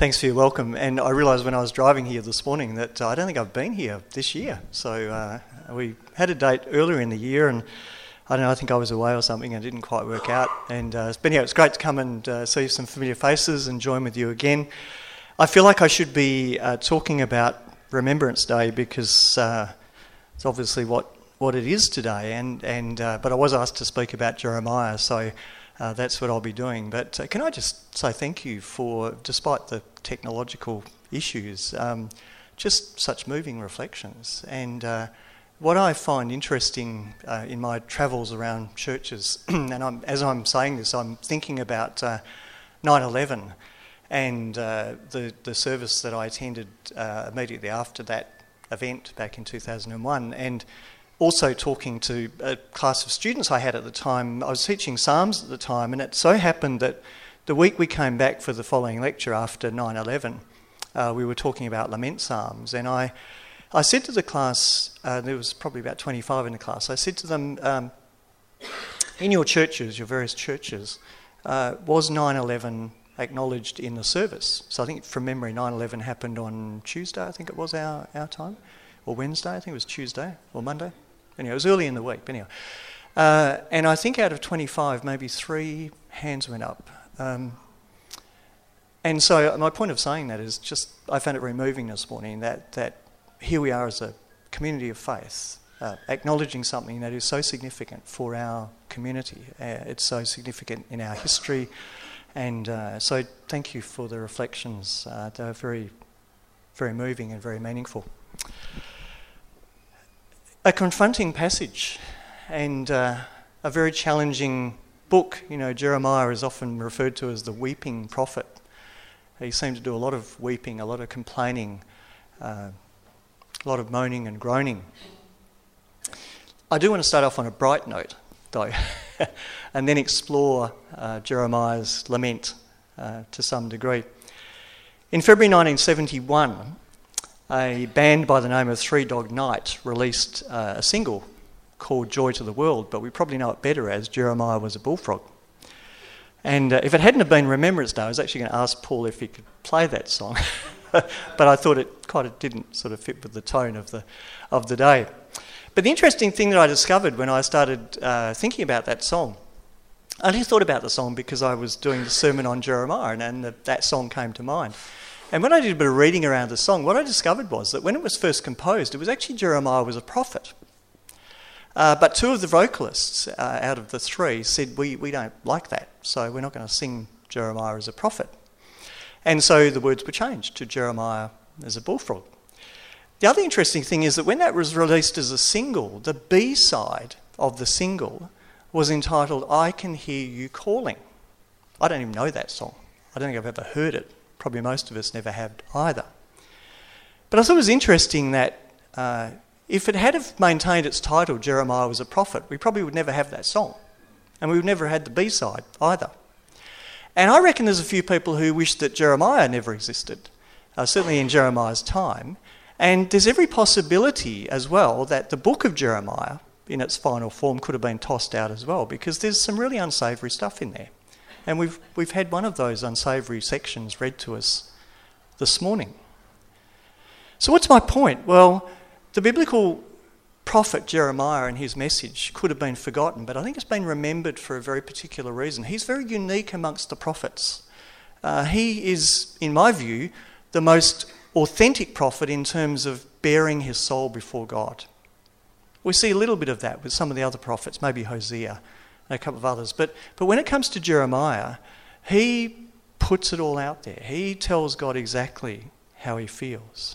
Thanks for your welcome. And I realised when I was driving here this morning that I don't think I've been here this year. So we had a date earlier in the year, and I don't know, I think I was away or something and it didn't quite work out. And it's great to come and see some familiar faces and join with you again. I feel like I should be talking about Remembrance Day because it's obviously what it is today. But I was asked to speak about Jeremiah, so that's what I'll be doing. But can I just say thank you for, despite the technological issues, just such moving reflections. And what I find interesting in my travels around churches, and as I'm saying this, I'm thinking about 9/11 and the service that I attended immediately after that event back in 2001, and also talking to a class of students I had at the time. I was teaching Psalms at the time, and it so happened that the week we came back for the following lecture after 9/11, we were talking about lament psalms, and I said to the class, there was probably about 25 in the class, I said to them, in your churches, your various churches, was 9/11 acknowledged in the service? So I think from memory 9/11 happened on Tuesday, I think it was our time, or Wednesday, I think it was Tuesday, or Monday. Anyway, it was early in the week, but anyway. And I think out of 25, maybe 3 hands went up. And so my point of saying that is just, I found it very moving this morning that here we are as a community of faith, acknowledging something that is so significant for our community. It's so significant in our history. And so thank you for the reflections. They're very, very moving and very meaningful. A confronting passage and a very challenging book. You know, Jeremiah is often referred to as the weeping prophet. He seemed to do a lot of weeping, a lot of complaining, a lot of moaning and groaning. I do want to start off on a bright note, though, and then explore Jeremiah's lament to some degree. In February 1971, a band by the name of Three Dog Night released a single called Joy to the World, but we probably know it better as Jeremiah Was a Bullfrog. And if it hadn't have been Remembrance Day, I was actually going to ask Paul if he could play that song, but I thought it kind of didn't sort of fit with the tone of the day. But the interesting thing that I discovered when I started thinking about that song, I only thought about the song because I was doing the sermon on Jeremiah, and that song came to mind. And when I did a bit of reading around the song, what I discovered was that when it was first composed, it was actually Jeremiah was a prophet. But 2 of the vocalists out of the 3 said, we don't like that, so we're not going to sing Jeremiah as a prophet. And so the words were changed to Jeremiah as a bullfrog. The other interesting thing is that when that was released as a single, the B-side of the single was entitled, I Can Hear You Calling. I don't even know that song. I don't think I've ever heard it. Probably most of us never have either. But I thought it was interesting that if it had have maintained its title, Jeremiah Was a Prophet, we probably would never have that song. And we would never have had the B-side either. And I reckon there's a few people who wish that Jeremiah never existed, certainly in Jeremiah's time. And there's every possibility as well that the book of Jeremiah, in its final form, could have been tossed out as well, because there's some really unsavoury stuff in there. And we've had one of those unsavoury sections read to us this morning. So what's my point? Well, the biblical prophet Jeremiah and his message could have been forgotten, but I think it's been remembered for a very particular reason. He's very unique amongst the prophets. He is, in my view, the most authentic prophet in terms of bearing his soul before God. We see a little bit of that with some of the other prophets, maybe Hosea, and a couple of others. But when it comes to Jeremiah, he puts it all out there. He tells God exactly how he feels.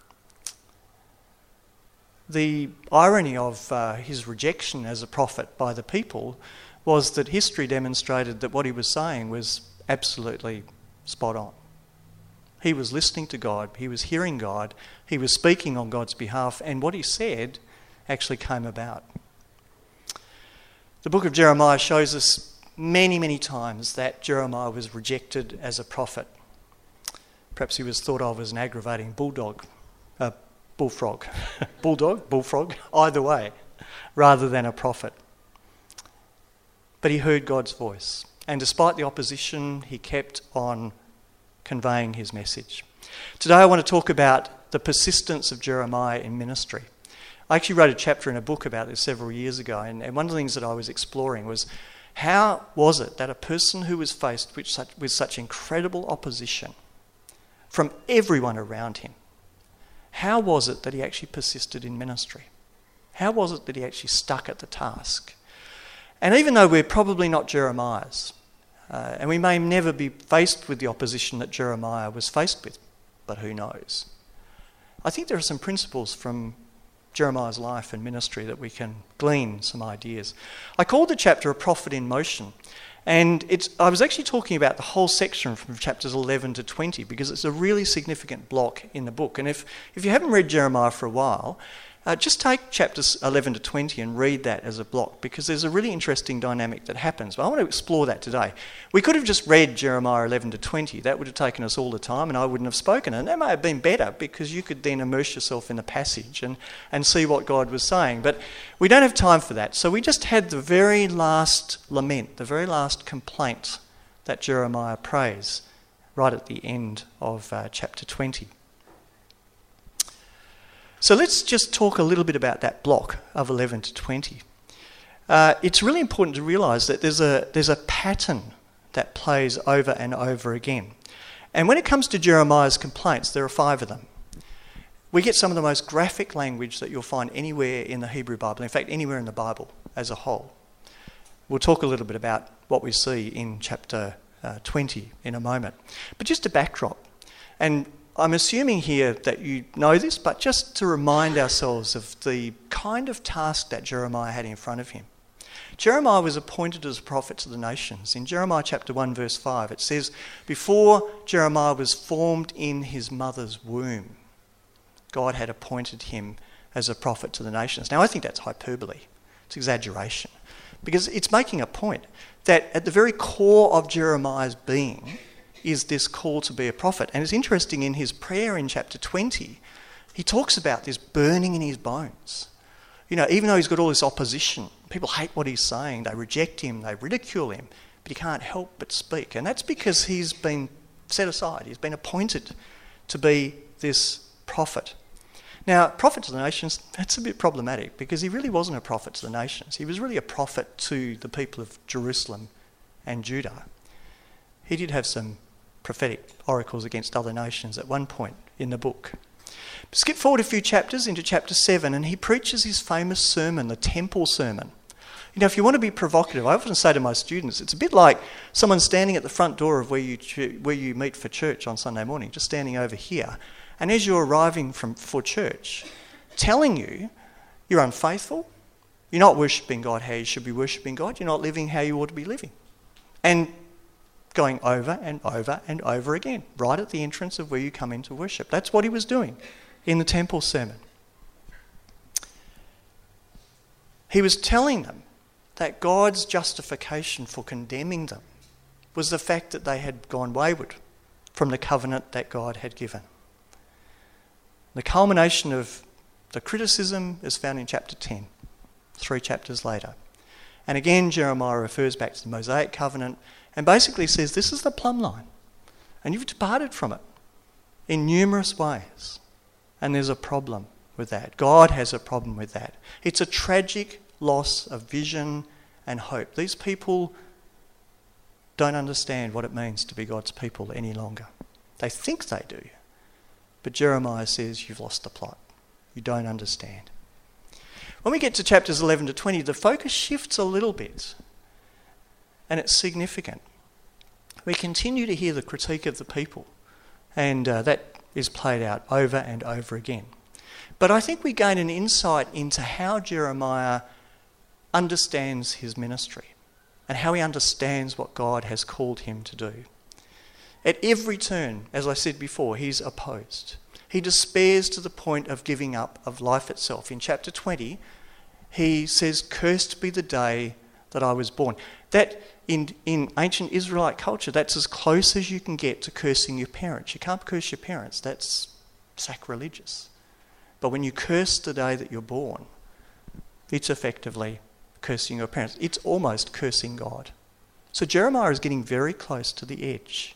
The irony of his rejection as a prophet by the people was that history demonstrated that what he was saying was absolutely spot on. He was listening to God, he was hearing God, he was speaking on God's behalf, and what he said actually came about. The book of Jeremiah shows us many, many times that Jeremiah was rejected as a prophet. Perhaps he was thought of as an aggravating bullfrog, bullfrog, either way, rather than a prophet. But he heard God's voice, and despite the opposition, he kept on conveying his message. Today I want to talk about the persistence of Jeremiah in ministry. I actually wrote a chapter in a book about this several years ago, and one of the things that I was exploring was how was it that a person who was faced with such incredible opposition from everyone around him, how was it that he actually persisted in ministry? How was it that he actually stuck at the task? And even though we're probably not Jeremiah's, and we may never be faced with the opposition that Jeremiah was faced with, but who knows? I think there are some principles from Jeremiah's life and ministry that we can glean some ideas. I called the chapter A Prophet in Motion, and I was actually talking about the whole section from chapters 11 to 20 because it's a really significant block in the book. And if you haven't read Jeremiah for a while, just take chapters 11 to 20 and read that as a block because there's a really interesting dynamic that happens. But I want to explore that today. We could have just read Jeremiah 11 to 20. That would have taken us all the time and I wouldn't have spoken. And that may have been better because you could then immerse yourself in the passage and see what God was saying. But we don't have time for that. So we just had the very last lament, the very last complaint that Jeremiah prays right at the end of chapter 20. So let's just talk a little bit about that block of 11 to 20. It's really important to realise that there's a pattern that plays over and over again. And when it comes to Jeremiah's complaints, there are 5 of them. We get some of the most graphic language that you'll find anywhere in the Hebrew Bible, in fact anywhere in the Bible as a whole. We'll talk a little bit about what we see in chapter 20 in a moment. But just a backdrop, and I'm assuming here that you know this, but just to remind ourselves of the kind of task that Jeremiah had in front of him. Jeremiah was appointed as a prophet to the nations. In Jeremiah chapter 1 verse 5 it says, before Jeremiah was formed in his mother's womb, God had appointed him as a prophet to the nations. Now I think that's hyperbole, it's exaggeration, because it's making a point that at the very core of Jeremiah's being is this call to be a prophet. And it's interesting, in his prayer in chapter 20, he talks about this burning in his bones. You know, even though he's got all this opposition, people hate what he's saying, they reject him, they ridicule him, but he can't help but speak. And that's because he's been set aside, he's been appointed to be this prophet. Now, prophet to the nations, that's a bit problematic because he really wasn't a prophet to the nations. He was really a prophet to the people of Jerusalem and Judah. He did have some prophetic oracles against other nations at one point in the book. Skip forward a few chapters into chapter 7 and he preaches his famous sermon, the Temple Sermon. You know, if you want to be provocative, I often say to my students, it's a bit like someone standing at the front door of where you meet for church on Sunday morning, just standing over here, and as you're arriving for church, telling you you're unfaithful, you're not worshipping God how you should be worshipping God, you're not living how you ought to be living. And going over and over and over again, right at the entrance of where you come into worship. That's what he was doing in the Temple Sermon. He was telling them that God's justification for condemning them was the fact that they had gone wayward from the covenant that God had given. The culmination of the criticism is found in chapter 10, 3 chapters later. And again, Jeremiah refers back to the Mosaic covenant and basically says, this is the plumb line. And you've departed from it in numerous ways. And there's a problem with that. God has a problem with that. It's a tragic loss of vision and hope. These people don't understand what it means to be God's people any longer. They think they do. But Jeremiah says, you've lost the plot. You don't understand. When we get to chapters 11 to 20, the focus shifts a little bit. And it's significant. We continue to hear the critique of the people. And that is played out over and over again. But I think we gain an insight into how Jeremiah understands his ministry and how he understands what God has called him to do. At every turn, as I said before, he's opposed. He despairs to the point of giving up of life itself. In chapter 20, he says, "Cursed be the day that I was born." That, in ancient Israelite culture, that's as close as you can get to cursing your parents. You can't curse your parents. That's sacrilegious. But when you curse the day that you're born, it's effectively cursing your parents. It's almost cursing God. So Jeremiah is getting very close to the edge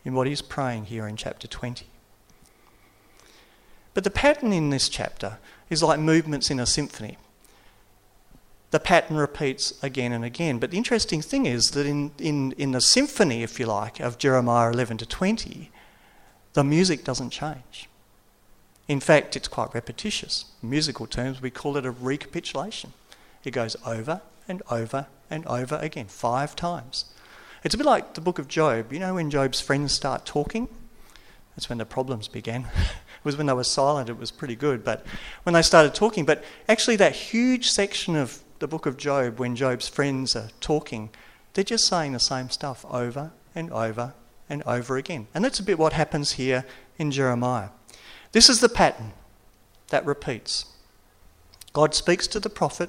in what he's praying here in chapter 20. But the pattern in this chapter is like movements in a symphony. The pattern repeats again and again. But the interesting thing is that in the symphony, if you like, of Jeremiah 11 to 20, the music doesn't change. In fact, it's quite repetitious. In musical terms, we call it a recapitulation. It goes over and over and over again, 5 times. It's a bit like the book of Job. You know when Job's friends start talking? That's when the problems began. It was when they were silent, it was pretty good. But when they started talking, but actually that huge section of the book of Job, when Job's friends are talking, they're just saying the same stuff over and over and over again. And that's a bit what happens here in Jeremiah. This is the pattern that repeats. God speaks to the prophet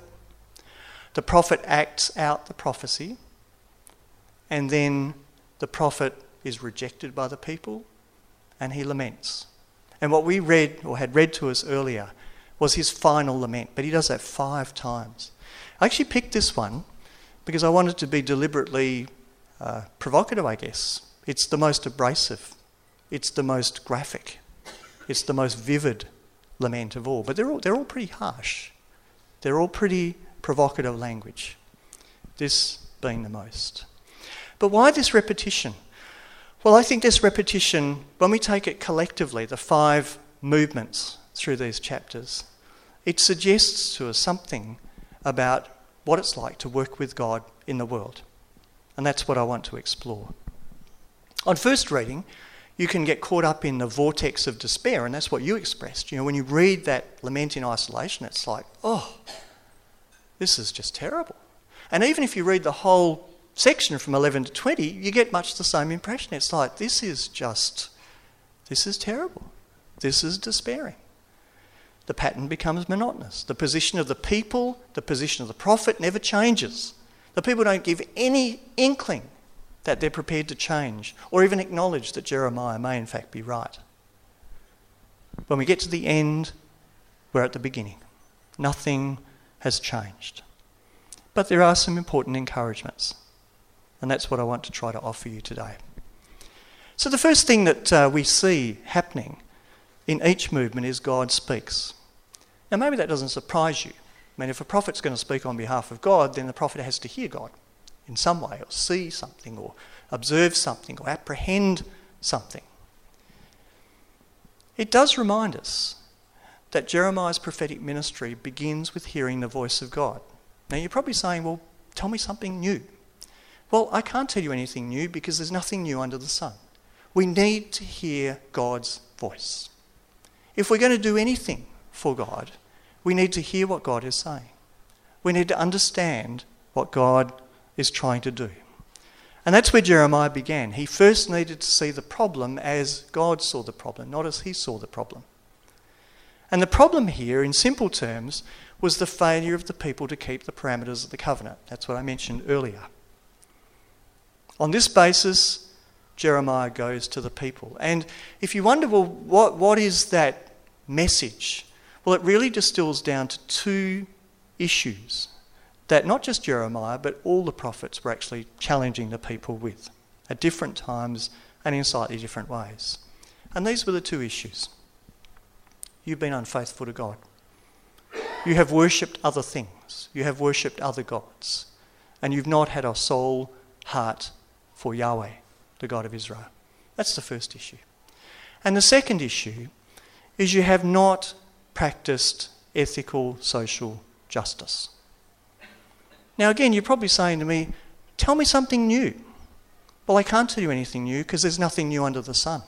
acts out the prophecy, and then the prophet is rejected by the people, and he laments. And what we read, or had read to us earlier, was his final lament, but he does that 5 times. I actually picked this one because I wanted to be deliberately provocative, I guess. It's the most abrasive. It's the most graphic. It's the most vivid lament of all. But they're all pretty harsh. They're all pretty provocative language. This being the most. But why this repetition? Well, I think this repetition, when we take it collectively, the 5 movements through these chapters, it suggests to us something about what it's like to work with God in the world. And that's what I want to explore. On first reading, you can get caught up in the vortex of despair, and that's what you expressed. You know, when you read that lament in isolation, it's like, oh, this is just terrible. And even if you read the whole section from 11 to 20, you get much the same impression. It's like, this is terrible. This is despairing. The pattern becomes monotonous. The position of the people, the position of the prophet never changes. The people don't give any inkling that they're prepared to change or even acknowledge that Jeremiah may in fact be right. When we get to the end, we're at the beginning. Nothing has changed. But there are some important encouragements, and that's what I want to try to offer you today. So the first thing that we see happening in each movement is God speaks. Now maybe that doesn't surprise you. I mean, if a prophet's going to speak on behalf of God, then the prophet has to hear God in some way, or see something, or observe something, or apprehend something. It does remind us that Jeremiah's prophetic ministry begins with hearing the voice of God. Now you're probably saying, well, tell me something new. Well, I can't tell you anything new because there's nothing new under the sun. We need to hear God's voice. If we're going to do anything for God, we need to hear what God is saying. We need to understand what God is trying to do. And that's where Jeremiah began. He first needed to see the problem as God saw the problem, not as he saw the problem. And the problem here, in simple terms, was the failure of the people to keep the parameters of the covenant. That's what I mentioned earlier. On this basis, Jeremiah goes to the people. And if you wonder, well, what is that message? Well, it really distills down to 2 issues that not just Jeremiah, but all the prophets were actually challenging the people with at different times and in slightly different ways. And these were the 2 issues. You've been unfaithful to God. You have worshipped other things. You have worshipped other gods. And you've not had a soul heart for Yahweh, the God of Israel. That's the first issue. And the second issue is you have not practiced ethical social justice. Now again, you're probably saying to me, tell me something new. Well, I can't tell you anything new because there's nothing new under the sun.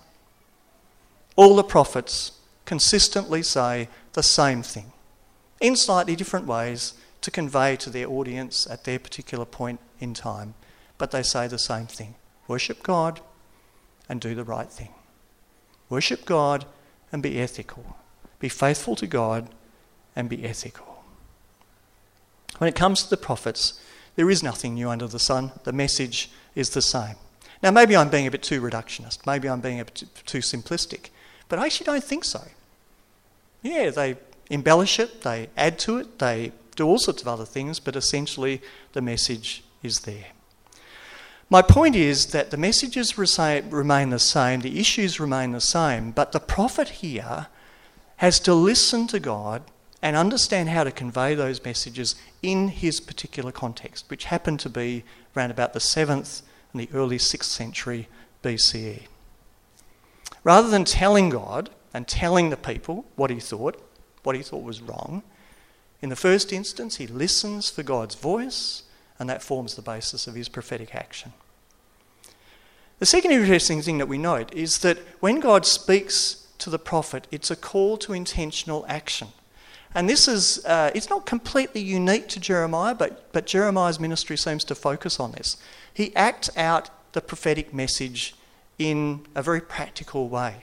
All the prophets consistently say the same thing in slightly different ways to convey to their audience at their particular point in time. But they say the same thing. Worship God and do the right thing. Worship God and be ethical. Be faithful to God and be ethical. When it comes to the prophets, there is nothing new under the sun. The message is the same. Now, maybe I'm being a bit too reductionist. Maybe I'm being a bit too simplistic. But I actually don't think so. Yeah, they embellish it, they add to it, they do all sorts of other things, but essentially the message is there. My point is that the messages remain the same, the issues remain the same, but the prophet here has to listen to God and understand how to convey those messages in his particular context, which happened to be around about the 7th and the early 6th century BCE. Rather than telling God and telling the people what he thought was wrong, in the first instance he listens for God's voice, and that forms the basis of his prophetic action. The second interesting thing that we note is that when God speaks to the prophet, it's a call to intentional action. And this is, it's not completely unique to Jeremiah, but Jeremiah's ministry seems to focus on this. He acts out the prophetic message in a very practical way.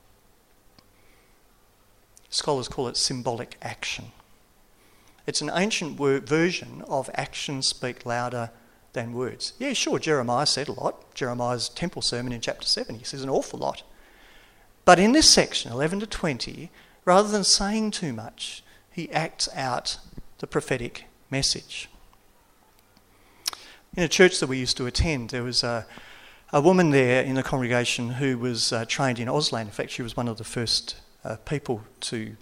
Scholars call it symbolic action. It's an ancient version of actions speak louder than words. Yeah, sure, Jeremiah said a lot. Jeremiah's temple sermon in chapter 7, he says an awful lot. But in this section, 11 to 20, rather than saying too much, he acts out the prophetic message. In a church that we used to attend, there was a woman there in the congregation who was trained in Auslan. In fact, she was one of the first people to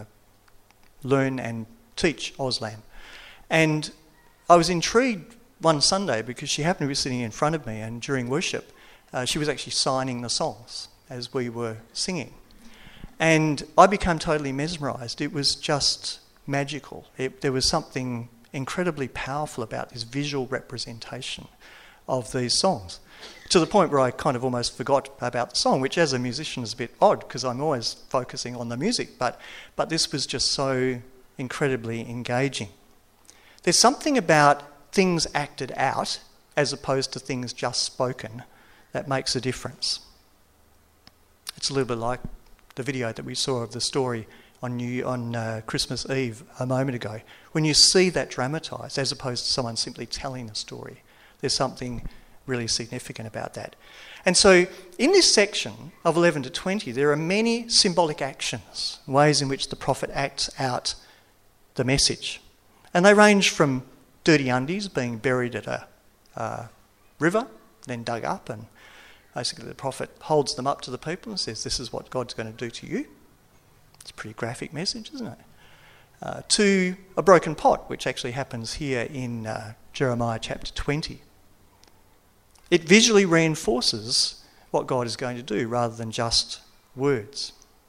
learn and teach Auslan. And I was intrigued one Sunday because she happened to be sitting in front of me, and during worship she was actually signing the songs as we were singing. And I became totally mesmerised. It was just magical. There was something incredibly powerful about this visual representation of these songs, to the point where I kind of almost forgot about the song, which as a musician is a bit odd because I'm always focusing on the music, but this was just so incredibly engaging. There's something about things acted out as opposed to things just spoken that makes a difference. It's a little bit like the video that we saw of the story on Christmas Eve a moment ago. When you see that dramatised as opposed to someone simply telling the story, there's something really significant about that. And so in this section of 11 to 20, there are many symbolic actions, ways in which the prophet acts out the message. And they range from dirty undies being buried at a river, then dug up, and basically the prophet holds them up to the people and says, this is what God's going to do to you. It's a pretty graphic message, isn't it? To a broken pot, which actually happens here in Jeremiah chapter 20. It visually reinforces what God is going to do rather than just words.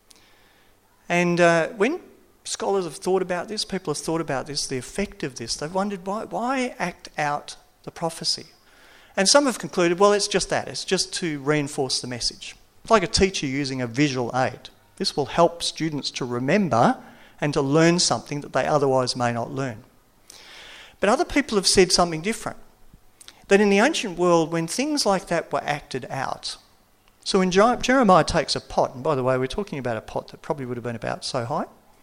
And when scholars have thought about this, people have thought about this, the effect of this, they've wondered why act out the prophecy? And some have concluded, well, it's just that. It's just to reinforce the message. It's like a teacher using a visual aid. This will help students to remember and to learn something that they otherwise may not learn. But other people have said something different. That in the ancient world, when things like that were acted out, so when Jeremiah takes a pot, and by the way, we're talking about a pot that probably would have been about so high,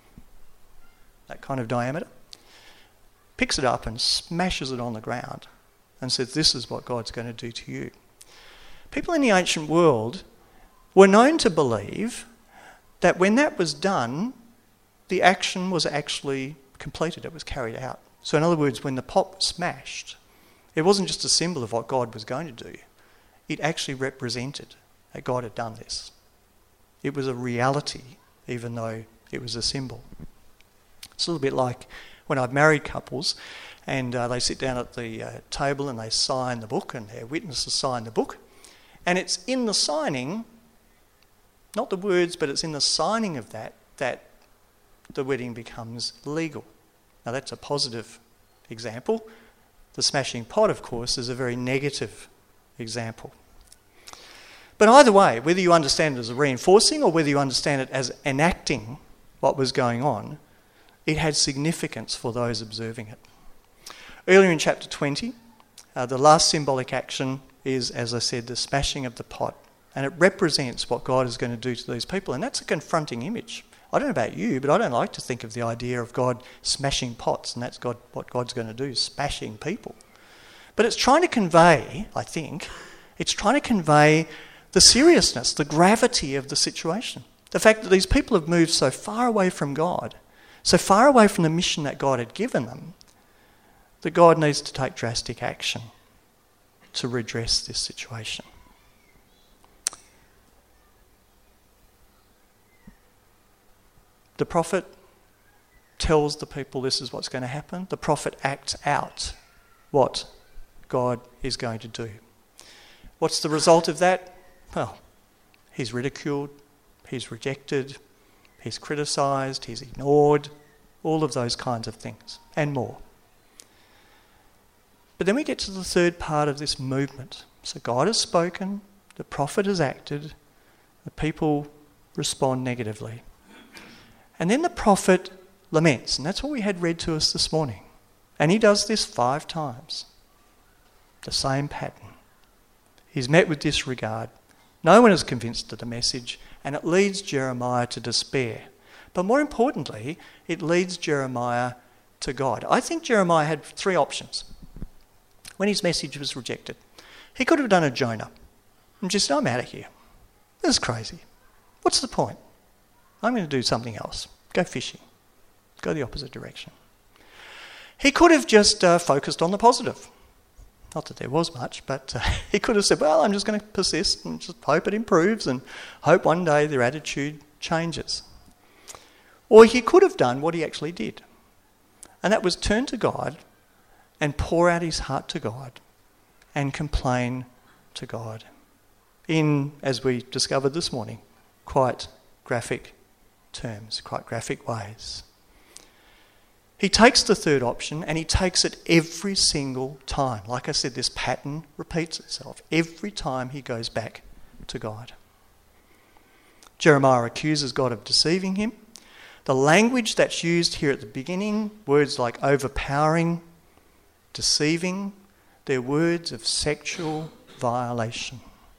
that kind of diameter, picks it up and smashes it on the ground and says, this is what God's going to do to you. People in the ancient world were known to believe that when that was done, the action was actually completed, it was carried out. So in other words, when the pot was smashed, it wasn't just a symbol of what God was going to do. It actually represented that God had done this. It was a reality, even though it was a symbol. It's a little bit like when I've married couples and they sit down at the table and they sign the book, and their witnesses sign the book. And it's in the signing, not the words, but it's in the signing of that the wedding becomes legal. Now that's a positive example. The smashing pot, of course, is a very negative example. But either way, whether you understand it as a reinforcing or whether you understand it as enacting what was going on, it had significance for those observing it. Earlier in chapter 20, the last symbolic action is, as I said, the smashing of the pot. And it represents what God is going to do to these people. And that's a confronting image. I don't know about you, but I don't like to think of the idea of God smashing pots, and that's what God's going to do, smashing people. But it's trying to convey, I think, the seriousness, the gravity of the situation. The fact that these people have moved so far away from God, so far away from the mission that God had given them, that God needs to take drastic action. to redress this situation. The prophet tells the people this is what's going to happen. The prophet acts out what God is going to do. What's the result of that? Well, he's ridiculed, he's rejected, he's criticised, he's ignored, all of those kinds of things, and more. But then we get to the third part of this movement. So God has spoken, the prophet has acted, the people respond negatively. And then the prophet laments, and that's what we had read to us this morning. And he does this 5 times. The same pattern. He's met with disregard. No one is convinced of the message, and it leads Jeremiah to despair. But more importantly, it leads Jeremiah to God. I think Jeremiah had 3 options when his message was rejected. He could have done a Jonah and just, I'm out of here. This is crazy. What's the point? I'm going to do something else. Go fishing. Go the opposite direction. He could have just focused on the positive. Not that there was much, but he could have said, well, I'm just going to persist and just hope it improves and hope one day their attitude changes. Or he could have done what he actually did, and that was turn to God and pour out his heart to God and complain to God in, as we discovered this morning, quite graphic terms, quite graphic ways. He takes the third option, and he takes it every single time. Like I said, this pattern repeats itself every time he goes back to God. Jeremiah accuses God of deceiving him. The language that's used here at the beginning, words like overpowering, deceiving, they're words of sexual violation.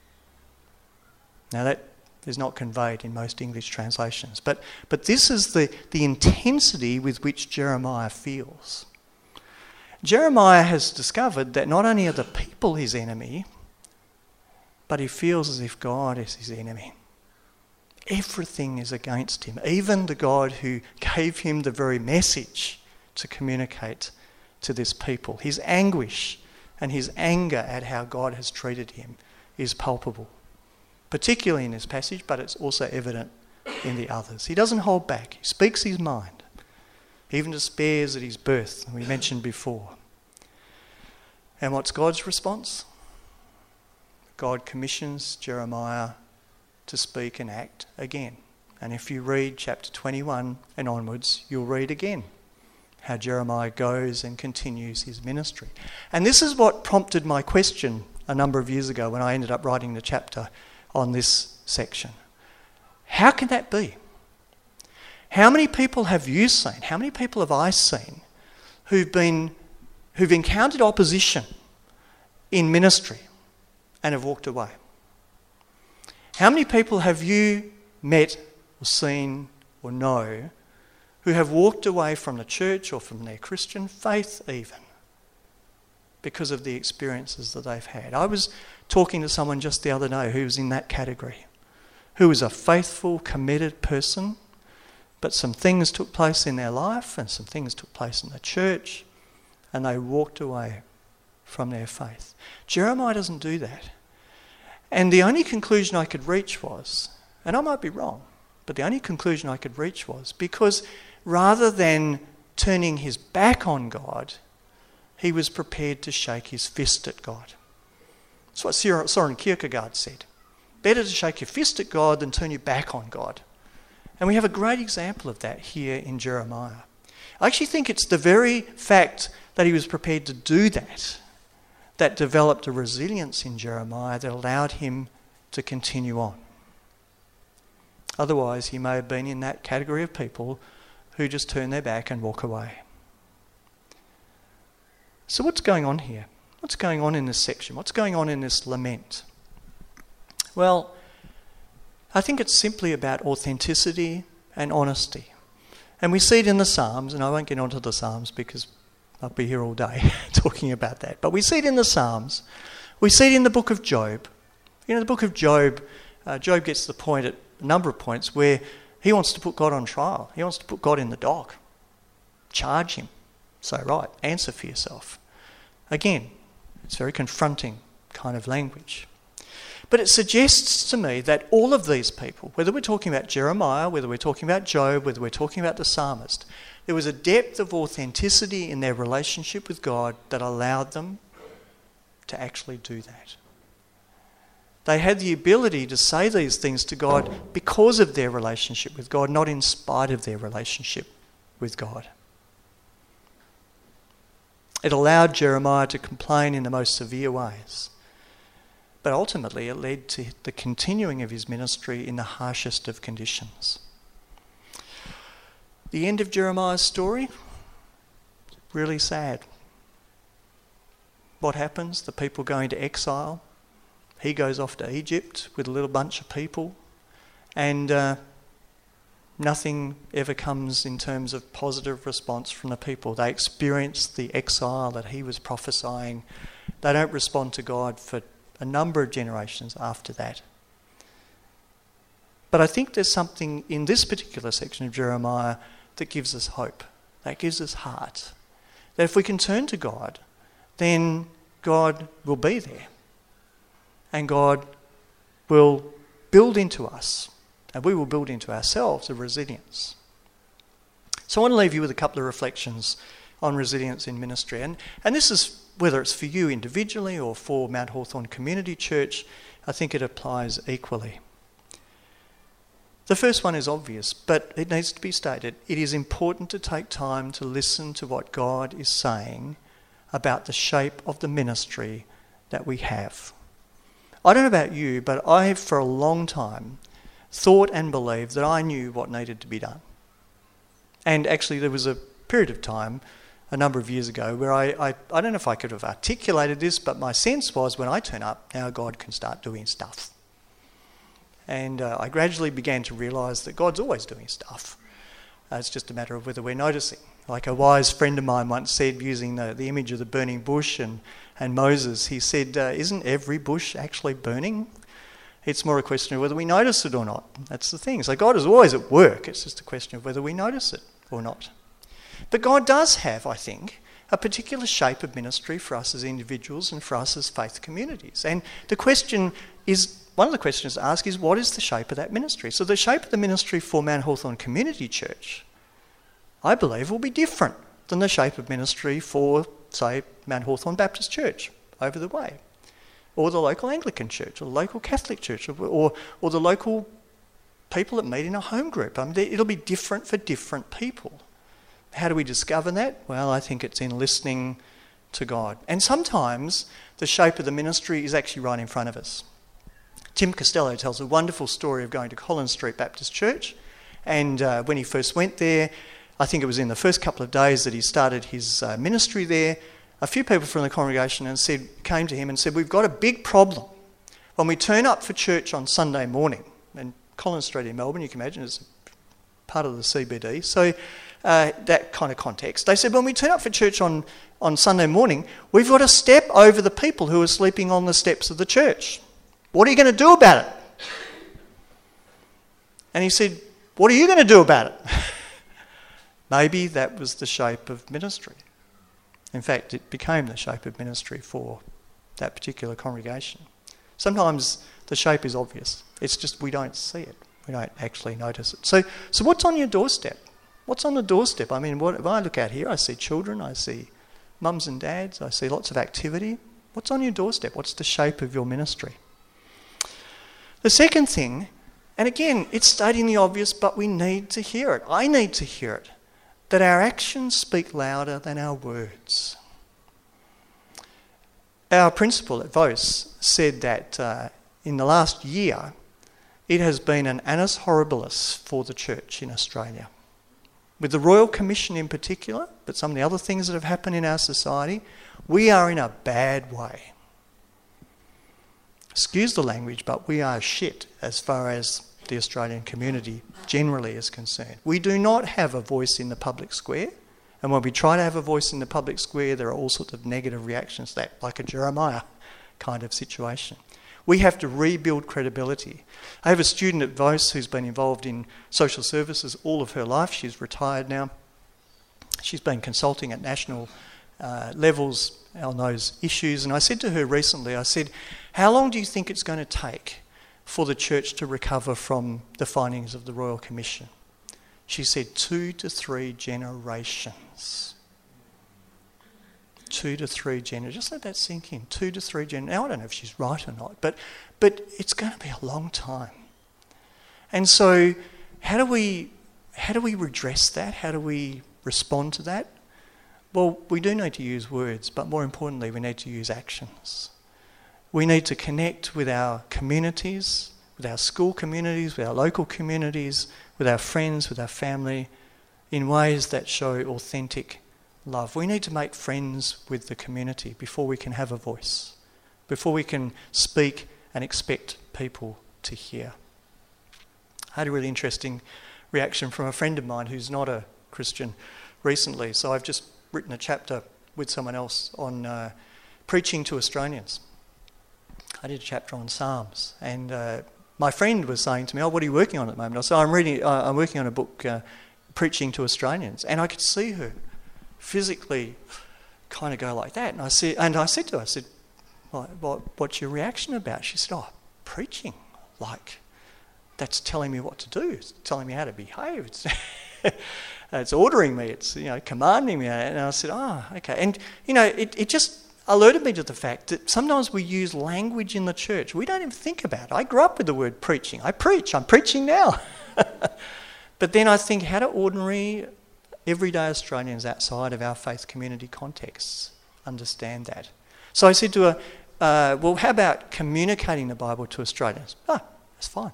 Now that is not conveyed in most English translations. But this is the intensity with which Jeremiah feels. Jeremiah has discovered that not only are the people his enemy, but he feels as if God is his enemy. Everything is against him, even the God who gave him the very message to communicate to this people. His anguish and his anger at how God has treated him is palpable. Particularly in this passage, but it's also evident in the others. He doesn't hold back. He speaks his mind. He even despairs at his birth, we mentioned before. And what's God's response? God commissions Jeremiah to speak and act again. And if you read chapter 21 and onwards, you'll read again how Jeremiah goes and continues his ministry. And this is what prompted my question a number of years ago when I ended up writing the chapter on this section. How can that be? How many people have you seen? How many people have I seen who've encountered opposition in ministry and have walked away? How many people have you met or seen or know who have walked away from the church or from their Christian faith even because of the experiences that they've had? I was talking to someone just the other day who was in that category, who was a faithful, committed person, but some things took place in their life and some things took place in the church, and they walked away from their faith. Jeremiah doesn't do that. And the only conclusion I could reach was, and I might be wrong, but the only conclusion I could reach was because rather than turning his back on God, he was prepared to shake his fist at God. That's what Søren Kierkegaard said. Better to shake your fist at God than turn your back on God. And we have a great example of that here in Jeremiah. I actually think it's the very fact that he was prepared to do that that developed a resilience in Jeremiah that allowed him to continue on. Otherwise, he may have been in that category of people who just turn their back and walk away. So what's going on here? What's going on in this section? What's going on in this lament? Well, I think it's simply about authenticity and honesty. And we see it in the Psalms, and I won't get onto the Psalms because I'll be here all day talking about that. But we see it in the Psalms. We see it in the book of Job. You know, the book of Job, Job gets to the point at a number of points where he wants to put God on trial. He wants to put God in the dock. Charge him. So right, answer for yourself. Again, it's very confronting kind of language. But it suggests to me that all of these people, whether we're talking about Jeremiah, whether we're talking about Job, whether we're talking about the psalmist, there was a depth of authenticity in their relationship with God that allowed them to actually do that. They had the ability to say these things to God because of their relationship with God, not in spite of their relationship with God. It allowed Jeremiah to complain in the most severe ways. But ultimately it led to the continuing of his ministry in the harshest of conditions. The end of Jeremiah's story, really sad. What happens? The people go into exile. He goes off to Egypt with a little bunch of people, and nothing ever comes in terms of positive response from the people. They experience the exile that he was prophesying. They don't respond to God for a number of generations after that. But I think there's something in this particular section of Jeremiah that gives us hope, that gives us heart. That if we can turn to God, then God will be there. And God will build into us, and we will build into ourselves a resilience. So I want to leave you with a couple of reflections on resilience in ministry. And this is, whether it's for you individually or for Mount Hawthorn Community Church, I think it applies equally. The first one is obvious, but it needs to be stated. It is important to take time to listen to what God is saying about the shape of the ministry that we have. I don't know about you, but I have for a long time thought and believed that I knew what needed to be done. And actually there was a period of time, a number of years ago, where I don't know if I could have articulated this, but my sense was when I turn up, now God can start doing stuff. And I gradually began to realise that God's always doing stuff. It's just a matter of whether we're noticing. Like a wise friend of mine once said, using the image of the burning bush and Moses, he said, isn't every bush actually burning? It's more a question of whether we notice it or not. That's the thing. So God is always at work. It's just a question of whether we notice it or not. But God does have, I think, a particular shape of ministry for us as individuals and for us as faith communities. And the question is, one of the questions to ask is, what is the shape of that ministry? So the shape of the ministry for Mount Hawthorn Community Church, I believe, will be different than the shape of ministry for, say, Mount Hawthorn Baptist Church over the way, or the local Anglican church, or the local Catholic church, or the local people that meet in a home group. It'll be different for different people. How do we discover that? Well, I think it's in listening to God. And sometimes the shape of the ministry is actually right in front of us. Tim Costello tells a wonderful story of going to Collins Street Baptist Church, and when he first went there, I think it was in the first couple of days that he started his ministry there, a few people from the congregation came to him and said, we've got a big problem. When we turn up for church on Sunday morning, and Collins Street in Melbourne, you can imagine, is part of the CBD, so that kind of context. They said, when we turn up for church on Sunday morning, we've got to step over the people who are sleeping on the steps of the church. What are you going to do about it? And he said, what are you going to do about it? Maybe that was the shape of ministry. In fact, it became the shape of ministry for that particular congregation. Sometimes the shape is obvious. It's just we don't see it. We don't actually notice it. So what's on your doorstep? What's on the doorstep? I mean, if I look out here, I see children, I see mums and dads, I see lots of activity. What's on your doorstep? What's the shape of your ministry? The second thing, and again, it's stating the obvious, but we need to hear it. I need to hear it. That our actions speak louder than our words. Our principal at Vos said that in the last year, it has been an annus horribilis for the church in Australia. With the Royal Commission in particular, but some of the other things that have happened in our society, we are in a bad way. Excuse the language, but we are shit as far as the Australian community generally is concerned. We do not have a voice in the public square, and when we try to have a voice in the public square, there are all sorts of negative reactions to that, like a Jeremiah kind of situation. We have to rebuild credibility. I have a student at Vos who's been involved in social services all of her life. She's retired now. She's been consulting at national levels on those issues. And I said to her recently, I said, how long do you think it's going to take for the church to recover from the findings of the Royal Commission? She said 2 to 3 generations. 2 to 3 generations. Just let that sink in. 2 to 3 generations. Now, I don't know if she's right or not, but it's going to be a long time. And so how do we redress that? How do we respond to that? Well, we do need to use words, but more importantly, we need to use actions. We need to connect with our communities, with our school communities, with our local communities, with our friends, with our family, in ways that show authentic love. We need to make friends with the community before we can have a voice, before we can speak and expect people to hear. I had a really interesting reaction from a friend of mine who's not a Christian recently. So I've just written a chapter with someone else on preaching to Australians. I did a chapter on Psalms, and my friend was saying to me, "Oh, what are you working on at the moment?" I said, "I'm working on a book, preaching to Australians," and I could see her physically kind of go like that. And I said to her, I said, "What's your reaction about?" She said, "Oh, preaching, like that's telling me what to do. It's telling me how to behave. It's ordering me. It's commanding me." And I said, "Oh, okay." And it just alerted me to the fact that sometimes we use language in the church we don't even think about. I grew up with the word preaching. I'm preaching now. But then I think, how do ordinary, everyday Australians outside of our faith community contexts understand that? So I said to her, well, how about communicating the Bible to Australians? That's fine.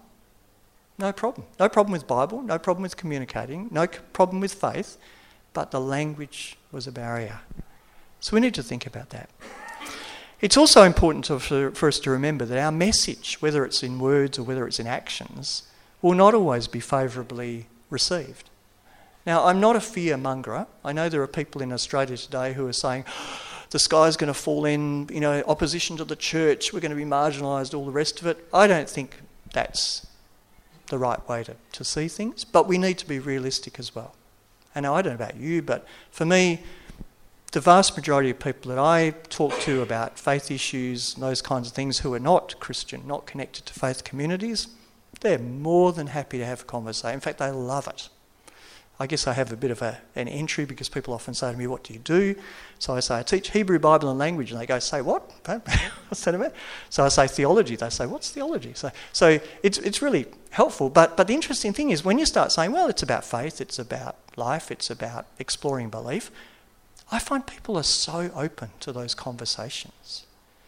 No problem. No problem with Bible, no problem with communicating, no problem with faith, but the language was a barrier. So we need to think about that. It's also important for us to remember that our message, whether it's in words or whether it's in actions, will not always be favourably received. Now, I'm not a fear mongerer. I know there are people in Australia today who are saying, the sky's going to fall in, opposition to the church, we're going to be marginalised, all the rest of it. I don't think that's the right way to see things, but we need to be realistic as well. And I don't know about you, but for me, the vast majority of people that I talk to about faith issues and those kinds of things who are not Christian, not connected to faith communities, they're more than happy to have a conversation. In fact, they love it. I guess I have a bit of an entry because people often say to me, "What do you do?" So I say, "I teach Hebrew, Bible and language." And they go, "Say what?" What's that about? So I say theology. They say, "What's theology?" So it's really helpful. But the interesting thing is when you start saying, well, it's about faith, it's about life, it's about exploring belief, I find people are so open to those conversations.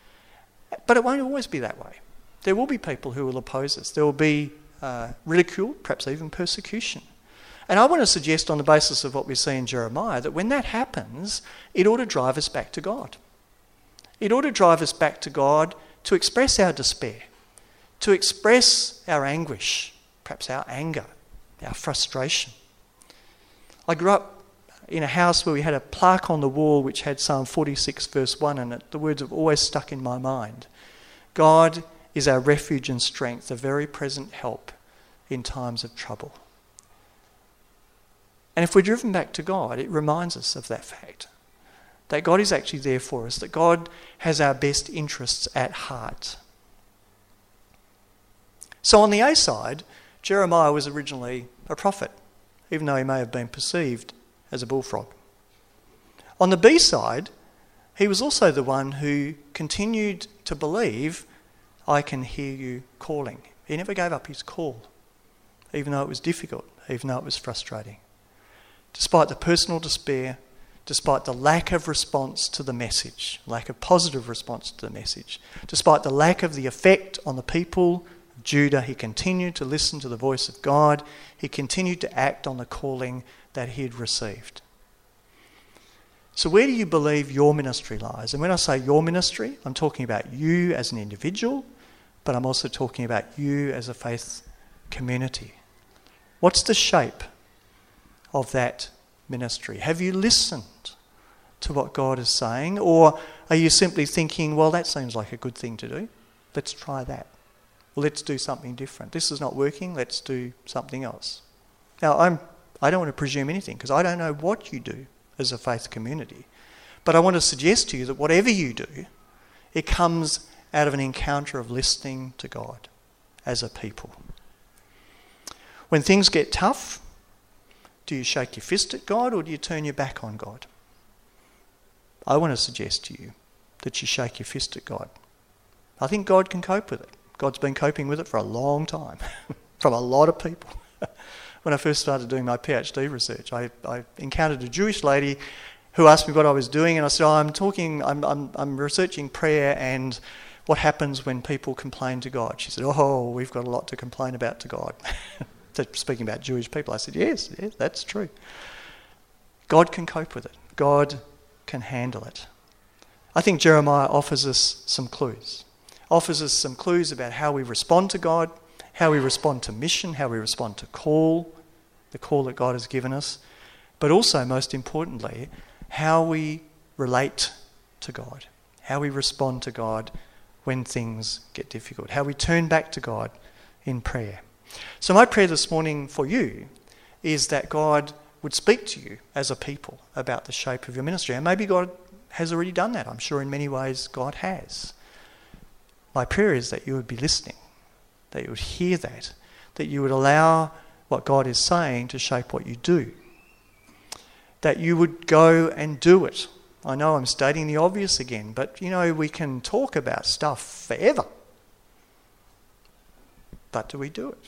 But it won't always be that way. There will be people who will oppose us. There will be ridicule, perhaps even persecution. And I want to suggest on the basis of what we see in Jeremiah that when that happens, it ought to drive us back to God. It ought to drive us back to God to express our despair, to express our anguish, perhaps our anger, our frustration. I grew up in a house where we had a plaque on the wall which had Psalm 46 verse 1 in it. The words have always stuck in my mind. God is our refuge and strength, a very present help in times of trouble. And if we're driven back to God, it reminds us of that fact, that God is actually there for us, that God has our best interests at heart. So on the A side, Jeremiah was originally a prophet, even though he may have been perceived as a bullfrog. On the B side, he was also the one who continued to believe, "I can hear you calling." He never gave up his call, even though it was difficult, even though it was frustrating. Despite the personal despair, despite the lack of response to the message, lack of positive response to the message, despite the lack of the effect on the people of Judah, he continued to listen to the voice of God. He continued to act on the calling that he had received. So where do you believe your ministry lies? And when I say your ministry, I'm talking about you as an individual, but I'm also talking about you as a faith community. What's the shape of that ministry? Have you listened to what God is saying? Or are you simply thinking, well, that seems like a good thing to do. Let's try that. Well, let's do something different. This is not working. Let's do something else. Now, I don't want to presume anything because I don't know what you do as a faith community. But I want to suggest to you that whatever you do, it comes out of an encounter of listening to God as a people. When things get tough, do you shake your fist at God or do you turn your back on God? I want to suggest to you that you shake your fist at God. I think God can cope with it. God's been coping with it for a long time, from a lot of people. When I first started doing my PhD research, I encountered a Jewish lady who asked me what I was doing, and I said, I'm researching prayer and what happens when people complain to God. She said, we've got a lot to complain about to God. Speaking about Jewish people, I said, yes, that's true. God can cope with it. God can handle it. I think Jeremiah offers us some clues. Offers us some clues about how we respond to God, how we respond to mission, how we respond to the call that God has given us, but also, most importantly, how we relate to God, how we respond to God when things get difficult, how we turn back to God in prayer. So my prayer this morning for you is that God would speak to you as a people about the shape of your ministry. And maybe God has already done that. I'm sure in many ways God has. My prayer is that you would be listening, that you would hear that you would allow what God is saying to shape what you do, that you would go and do it. I know I'm stating the obvious again, but we can talk about stuff forever. But do we do it?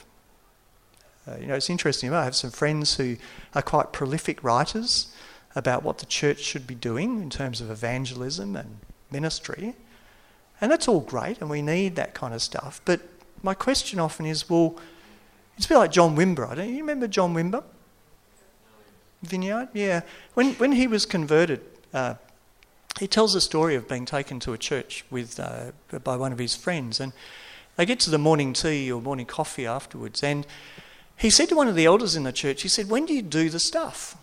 It's interesting. I have some friends who are quite prolific writers about what the church should be doing in terms of evangelism and ministry. And that's all great, and we need that kind of stuff. But my question often is, well, it's a bit like John Wimber. Don't you remember John Wimber? Vineyard? Yeah. When he was converted, he tells a story of being taken to a church by one of his friends. And they get to the morning tea or morning coffee afterwards, and he said to one of the elders in the church, he said, when do you do the stuff?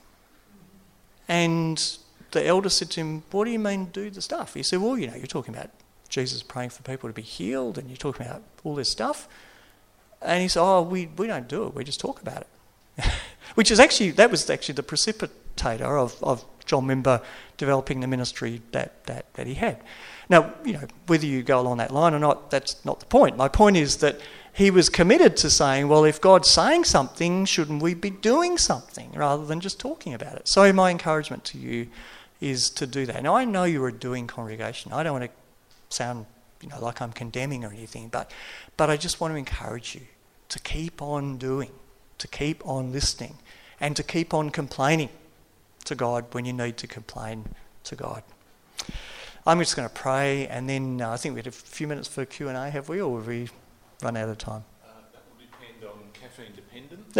And the elder said to him, what do you mean do the stuff? He said, well, you're talking about Jesus praying for people to be healed, and you're talking about all this stuff. And he said, we don't do it, we just talk about it. That was actually the precipitator of John Wimber developing the ministry that he had. Now, whether you go along that line or not, that's not the point. My point is that he was committed to saying, well, if God's saying something, shouldn't we be doing something rather than just talking about it? So my encouragement to you is to do that. Now, I know you're a doing congregation. I don't want to sound like I'm condemning or anything, but I just want to encourage you to keep on doing, to keep on listening, and to keep on complaining to God when you need to complain to God. I'm just going to pray, and then I think we had a few minutes for Q&A, have we, or have we run out of time? That will depend on caffeine dependence,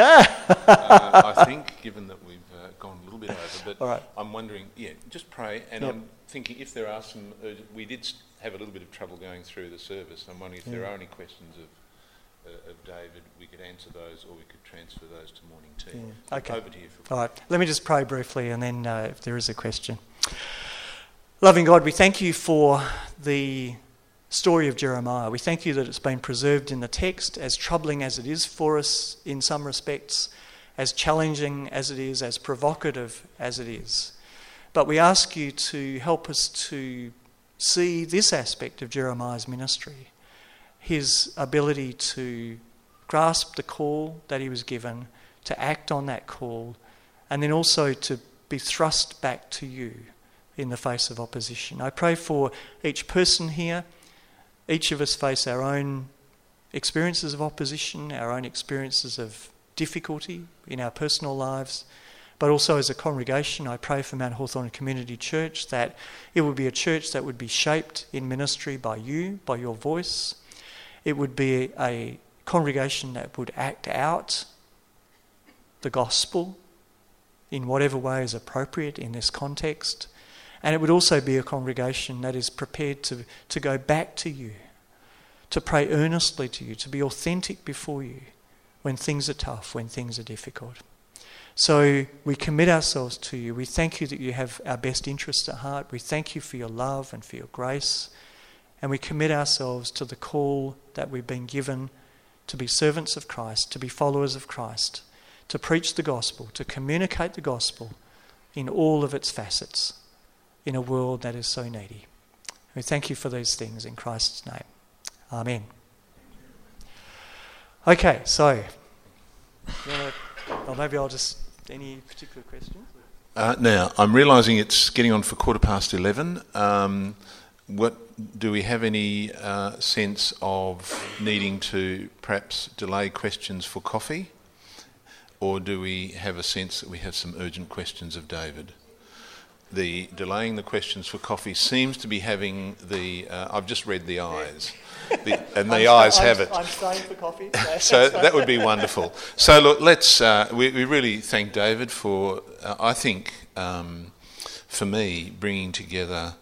I think, given that we've gone a little bit over. But all right. I'm wondering, just pray, and I'm thinking if there are some, we did have a little bit of trouble going through the service. I'm wondering if there are any questions of David, we could answer those, or we could transfer those to morning tea. Yeah. Okay. Over to you. All right. Let me just pray briefly, and then if there is a question. Loving God, we thank you for the story of Jeremiah. We thank you that it's been preserved in the text, as troubling as it is for us in some respects, as challenging as it is, as provocative as it is. But we ask you to help us to see this aspect of Jeremiah's ministry, his ability to grasp the call that he was given, to act on that call, and then also to be thrust back to you in the face of opposition. I pray for each person here. Each of us face our own experiences of opposition, our own experiences of difficulty in our personal lives, but also as a congregation. I pray for Mount Hawthorn Community Church that it would be a church that would be shaped in ministry by you, by your voice. It would be a congregation that would act out the gospel in whatever way is appropriate in this context. And it would also be a congregation that is prepared to go back to you, to pray earnestly to you, to be authentic before you when things are tough, when things are difficult. So we commit ourselves to you. We thank you that you have our best interests at heart. We thank you for your love and for your grace. And we commit ourselves to the call that we've been given to be servants of Christ, to be followers of Christ, to preach the gospel, to communicate the gospel in all of its facets. in a world that is so needy. We thank you for these things in Christ's name. Amen. Okay, so, or maybe I'll just, any particular questions? Now, I'm realising it's getting on for 11:15. Do we have any sense of needing to perhaps delay questions for coffee? Or do we have a sense that we have some urgent questions of David? The delaying the questions for coffee seems to be having the... I've just read the eyes. The eyes have it. I'm staying for coffee. So that would be wonderful. So look, let's... we really thank David for, I think, for me, bringing together...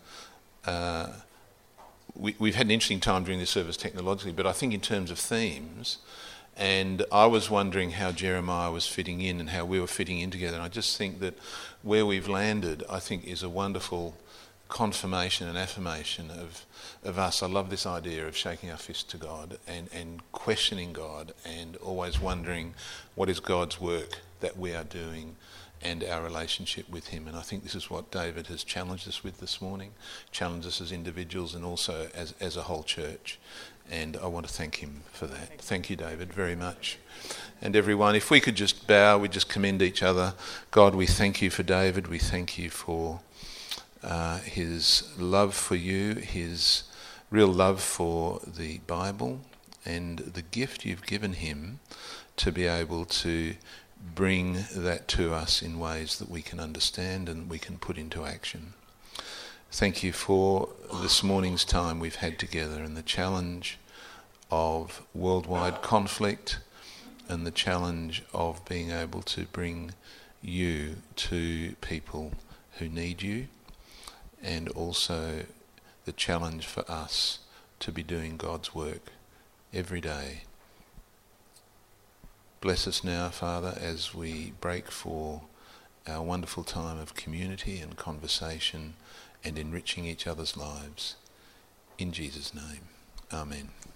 we've had an interesting time during this service technologically, but I think in terms of themes... And I was wondering how Jeremiah was fitting in and how we were fitting in together. And I just think that where we've landed, I think, is a wonderful confirmation and affirmation of us. I love this idea of shaking our fist to God and questioning God and always wondering what is God's work that we are doing and our relationship with him. And I think this is what David has challenged us with this morning, challenged us as individuals and also as a whole church. And I want to thank him for that. Thank you, David, very much. And everyone, if we could just bow, we just commend each other. God, we thank you for David. We thank you for his love for you, his real love for the Bible, and the gift you've given him to be able to bring that to us in ways that we can understand and we can put into action. Thank you for this morning's time we've had together and the challenge of worldwide conflict and the challenge of being able to bring you to people who need you, and also the challenge for us to be doing God's work every day. Bless us now, Father, as we break for our wonderful time of community and conversation and enriching each other's lives. In Jesus' name, amen.